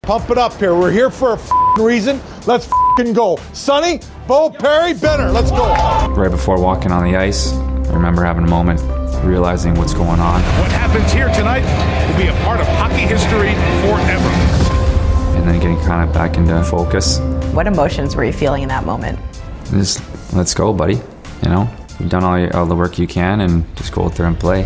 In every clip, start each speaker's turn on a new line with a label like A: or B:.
A: Pump it up here. We're here for a reason. Let's go. Sonny, Bo, Perry, Benner. Let's go.
B: Right before walking on the ice, I remember having a moment, realizing what's going on.
C: What happens here tonight will be a part of hockey history forever.
B: And then getting kind of back into focus.
D: What emotions were you feeling in that moment?
B: Just, let's go, buddy. You know, you've done all the work you can, and just go out there and play.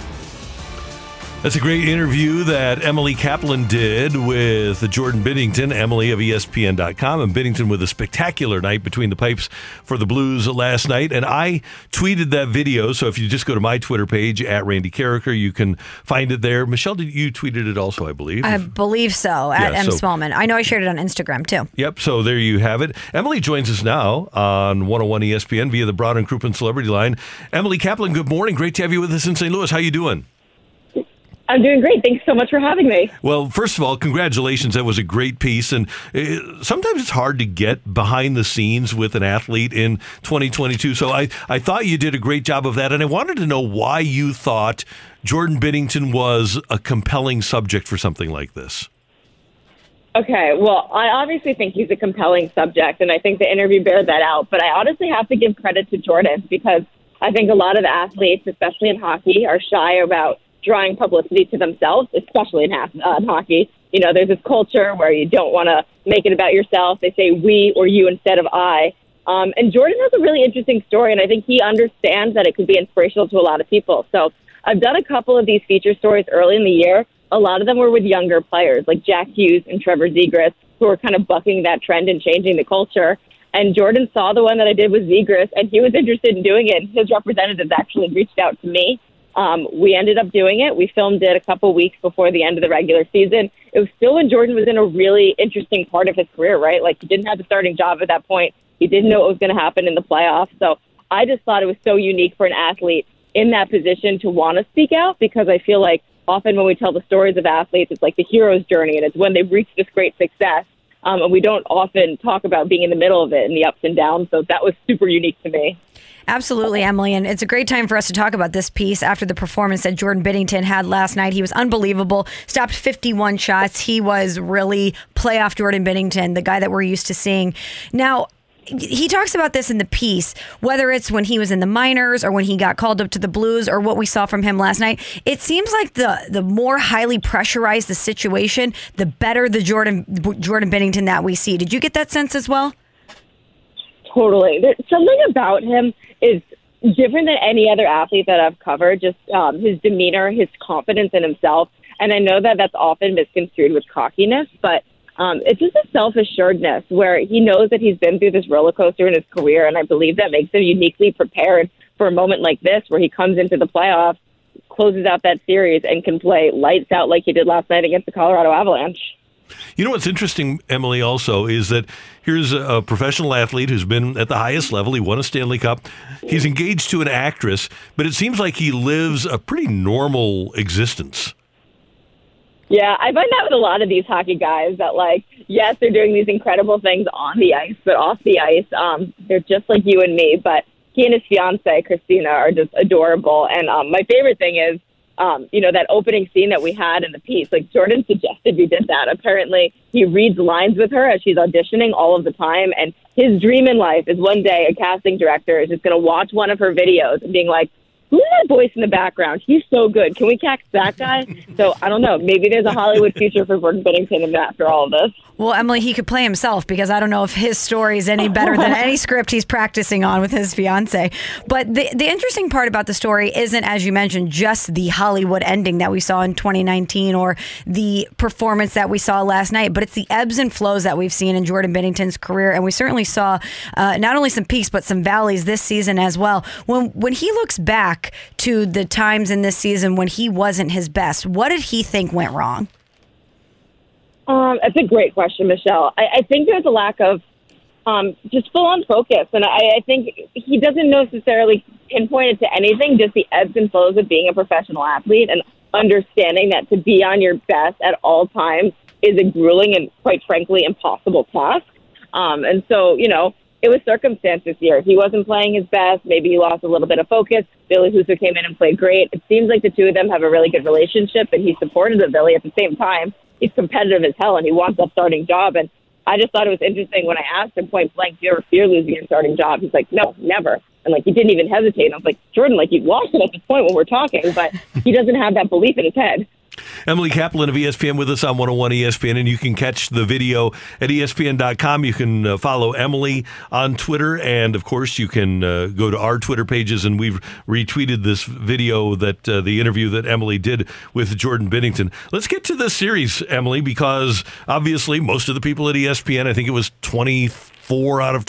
E: That's a great interview that Emily Kaplan did with Jordan Binnington, Emily of ESPN.com, and Binnington with a spectacular night between the pipes for the Blues last night. And I tweeted that video, so if you just go to my Twitter page, at Randy Carricker, you can find it there. Michelle, you tweeted it also, I believe?
F: I believe so, at M. Smallman. I know I shared it on Instagram, too.
E: Yep, so there you have it. Emily joins us now on 101 ESPN via the Broad and Crouppen Celebrity Line. Emily Kaplan, good morning. Great to have you with us in St. Louis. How you doing?
G: I'm doing great. Thanks so much for having me.
E: Well, first of all, congratulations. That was a great piece. And sometimes it's hard to get behind the scenes with an athlete in 2022. So I thought you did a great job of that. And I wanted to know why you thought Jordan Binnington was a compelling subject for something like this.
G: Okay, well, I obviously think he's a compelling subject, and I think the interview bears that out. But I honestly have to give credit to Jordan because I think a lot of the athletes, especially in hockey, are shy about drawing publicity to themselves, especially in hockey. You know, there's this culture where you don't want to make it about yourself. They say we or you instead of I. And Jordan has a really interesting story, and I think he understands that it could be inspirational to a lot of people. So I've done a couple of these feature stories early in the year. A lot of them were with younger players like Jack Hughes and Trevor Zegras, who are kind of bucking that trend and changing the culture. And Jordan saw the one that I did with Zegras, and he was interested in doing it. His representatives actually reached out to me. We ended up doing it. We filmed it a couple weeks before the end of the regular season. It was still when Jordan was in a really interesting part of his career, right? Like, he didn't have a starting job at that point. He didn't know what was going to happen in the playoffs. So I just thought it was so unique for an athlete in that position to want to speak out, because I feel like often when we tell the stories of athletes, it's like the hero's journey, and it's when they've reached this great success. And we don't often talk about being in the middle of it and the ups and downs. So that was super unique to me.
F: Absolutely, Emily. And it's a great time for us to talk about this piece after the performance that Jordan Binnington had last night. He was unbelievable, stopped 51 shots. He was really playoff Jordan Binnington, the guy that we're used to seeing. Now, he talks about this in the piece, whether it's when he was in the minors or when he got called up to the Blues or what we saw from him last night. It seems like the more highly pressurized the situation, the better the Jordan Binnington that we see. Did you get that sense as well?
G: Totally. There's something about him is different than any other athlete that I've covered, just his demeanor, his confidence in himself. And I know that that's often misconstrued with cockiness, but it's just a self-assuredness where he knows that he's been through this roller coaster in his career, and I believe that makes him uniquely prepared for a moment like this where he comes into the playoffs, closes out that series, and can play lights out like he did last night against the Colorado Avalanche.
E: You know what's interesting, Emily, also, is that here's a professional athlete who's been at the highest level. He won a Stanley Cup. He's engaged to an actress, but it seems like he lives a pretty normal existence.
G: Yeah, I find that with a lot of these hockey guys that, like, yes, they're doing these incredible things on the ice, but off the ice, they're just like you and me. But he and his fiancée, Christina, are just adorable. And my favorite thing is, that opening scene that we had in the piece. Like, Jordan suggested we did that. Apparently, he reads lines with her as she's auditioning all of the time. And his dream in life is one day a casting director is just going to watch one of her videos and being like, who's that voice in the background? He's so good. Can we cast that guy? So, I don't know. Maybe there's a Hollywood future for Jordan Binnington after all of this.
F: Well, Emily, he could play himself because I don't know if his story is any better than any script he's practicing on with his fiance. But the interesting part about the story isn't, as you mentioned, just the Hollywood ending that we saw in 2019 or the performance that we saw last night, but it's the ebbs and flows that we've seen in Jordan Binnington's career. And we certainly saw not only some peaks, but some valleys this season as well. When he looks back to the times in this season when he wasn't his best, what did he think went wrong?
G: That's a great question, Michelle. I think there's a lack of just full-on focus, and I think he doesn't necessarily pinpoint it to anything, just the ebbs and flows of being a professional athlete and understanding that to be on your best at all times is a grueling and, quite frankly, impossible task. And so, it was circumstance this year. He wasn't playing his best. Maybe he lost a little bit of focus. Billy Husso came in and played great. It seems like the two of them have a really good relationship, and he supported Billy at the same time. he's competitive as hell and he wants that starting job. And I just thought it was interesting when I asked him point blank, do you ever fear losing your starting job? He's like, no, never. And like, he didn't even hesitate. And I was like, Jordan, like, you've lost it at this point when we're talking, but he doesn't have that belief in his head.
E: Emily Kaplan of ESPN with us on 101 ESPN, and you can catch the video at ESPN.com. You can follow Emily on Twitter, and of course you can go to our Twitter pages, and we've retweeted this video, that the interview that Emily did with Jordan Binnington. Let's get to this series, Emily, because obviously most of the people at ESPN, I think it was 23 out of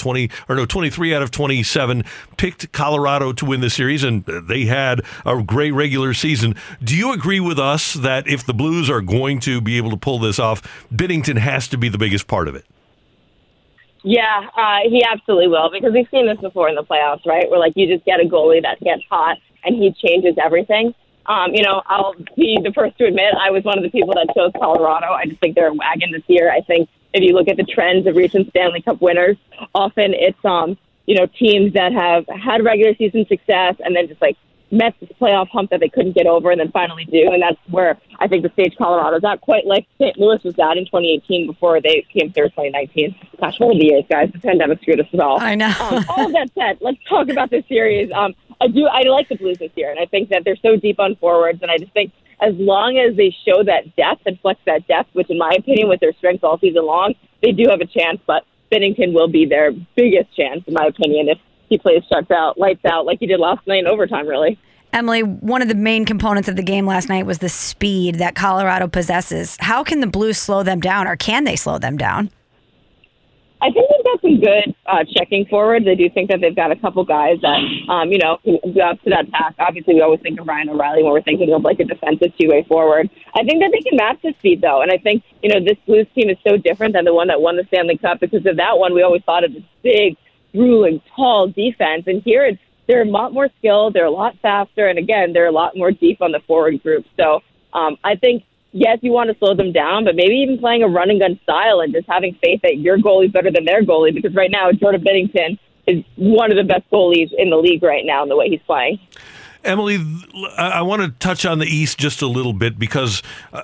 E: 27 picked Colorado to win the series, and they had a great regular season. Do you agree with us that if the Blues are going to be able to pull this off, Binnington has to be the biggest part of it?
G: Yeah, he absolutely will, because we've seen this before in the playoffs, right? Where like you just get a goalie that gets hot and he changes everything. I'll be the first to admit I was one of the people that chose Colorado. I just think they're a wagon this year. I think if you look at the trends of recent Stanley Cup winners, often it's teams that have had regular season success and then just like met this playoff hump that they couldn't get over and then finally do. And that's where I think the stage Colorado's not quite like St. Louis was at in 2018 before they came third 2019. Gosh, what are the years, guys? The pandemic screwed us all.
F: I know.
G: All of that said, let's talk about this series. I like the Blues this year, and I think that they're so deep on forwards, and I just think as long as they show that depth and flex that depth, which in my opinion with their strengths all season long, they do have a chance, but Binnington will be their biggest chance, in my opinion, if he plays lights out like he did last night in overtime, really.
F: Emily, one of the main components of the game last night was the speed that Colorado possesses. How can the Blues slow them down, or can they slow them down?
G: I think they've got some good checking forwards. I do think that they've got a couple guys that, can go up to that task. Obviously, we always think of Ryan O'Reilly when we're thinking of like a defensive two-way forward. I think that they can match the speed, though. And I think, this Blues team is so different than the one that won the Stanley Cup, because of that one, we always thought of this big, grueling, tall defense. And here they're a lot more skilled. They're a lot faster. And again, they're a lot more deep on the forward group. So I think, yes, you want to slow them down, but maybe even playing a run and gun style and just having faith that your goalie's better than their goalie, because right now Jordan Binnington is one of the best goalies in the league right now in the way he's playing.
E: Emily, I want to touch on the East just a little bit, because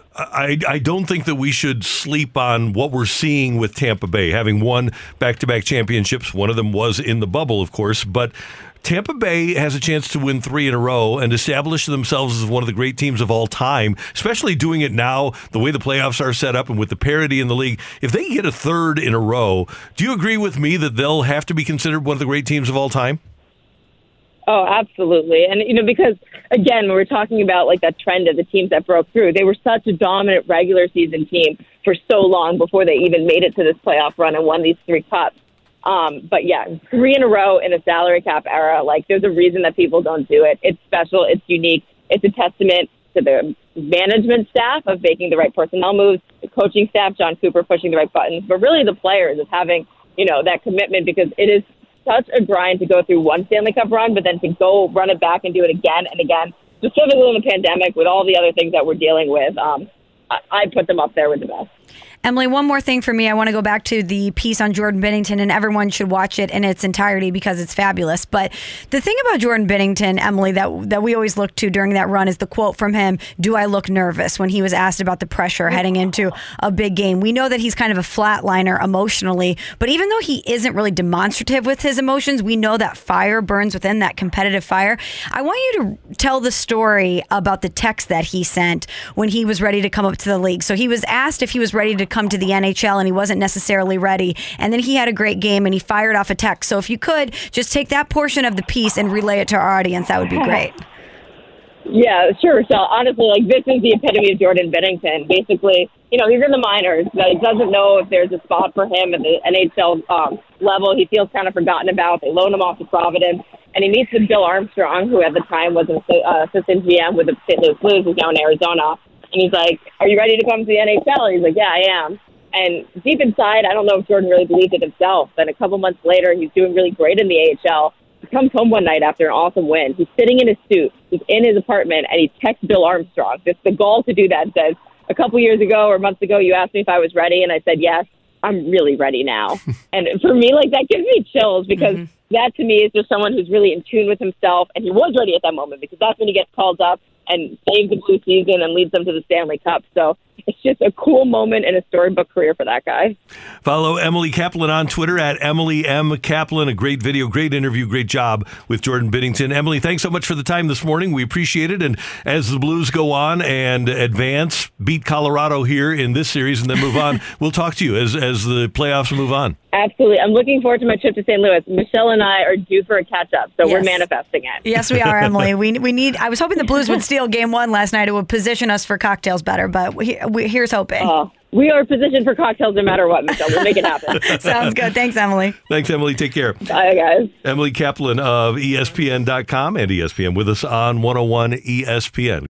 E: I don't think that we should sleep on what we're seeing with Tampa Bay, having won back-to-back championships. One of them was in the bubble, of course, but Tampa Bay has a chance to win 3 in a row and establish themselves as one of the great teams of all time, especially doing it now, the way the playoffs are set up and with the parity in the league. If they get a 3rd in a row, do you agree with me that they'll have to be considered one of the great teams of all time?
G: Oh, absolutely. And, because, again, when we're talking about like that trend of the teams that broke through, they were such a dominant regular season team for so long before they even made it to this playoff run and won these 3 cups. But yeah, 3 in a row in a salary cap era, like there's a reason that people don't do it. It's special. It's unique. It's a testament to the management staff of making the right personnel moves, the coaching staff, John Cooper pushing the right buttons, but really the players of having, that commitment, because it is such a grind to go through one Stanley Cup run, but then to go run it back and do it again and again, specifically in the pandemic with all the other things that we're dealing with. I put them up there with the best.
F: Emily, one more thing for me. I want to go back to the piece on Jordan Binnington, and everyone should watch it in its entirety because it's fabulous. But the thing about Jordan Binnington, Emily, that we always look to during that run is the quote from him, "Do I look nervous?" when he was asked about the pressure heading into a big game. We know that he's kind of a flatliner emotionally, but even though he isn't really demonstrative with his emotions, we know that fire burns within, that competitive fire. I want you to tell the story about the text that he sent when he was ready to come up to the league. So he was asked if he was ready to come to the NHL, and he wasn't necessarily ready. And then he had a great game, and he fired off a text. So if you could just take that portion of the piece and relay it to our audience, that would be great.
G: Yeah, sure. So honestly, this is the epitome of Jordan Binnington. Basically, he's in the minors. He doesn't know if there's a spot for him at the NHL level. He feels kind of forgotten about. They loan him off to Providence, and he meets with Bill Armstrong, who at the time was an assistant GM with the St. Louis Blues, who's now in Arizona. And he's like, "Are you ready to come to the NHL?" He's like, "Yeah, I am." And deep inside, I don't know if Jordan really believed it himself. Then a couple months later, he's doing really great in the AHL. He comes home one night after an awesome win. He's sitting in his suit. He's in his apartment, and he texts Bill Armstrong. Just the gall to do that. Says, "A couple years ago or months ago, you asked me if I was ready, and I said yes. I'm really ready now." And for me, that gives me chills, because that to me is just someone who's really in tune with himself, and he was ready at that moment, because that's when he gets called up and saves the Blue season and leads them to the Stanley Cup. So it's just a cool moment and a storybook career for that guy.
E: Follow Emily Kaplan on Twitter at Emily M. Kaplan. A great video, great interview, great job with Jordan Binnington. Emily, thanks so much for the time this morning. We appreciate it. And as the Blues go on and advance, beat Colorado here in this series and then move on, we'll talk to you as the playoffs move on.
G: Absolutely. I'm looking forward to my trip to St. Louis. Michelle and I are due for a catch-up, so we're manifesting it.
F: Yes, we are, Emily. We need. I was hoping the Blues would steal Game 1 last night. It would position us for cocktails better, but here's hoping.
G: We are positioned for cocktails no matter what, Michelle. We'll make it happen.
F: Sounds good. Thanks, Emily.
E: Thanks, Emily. Take care.
G: Bye, guys.
E: Emily Kaplan of ESPN.com and ESPN with us on 101 ESPN.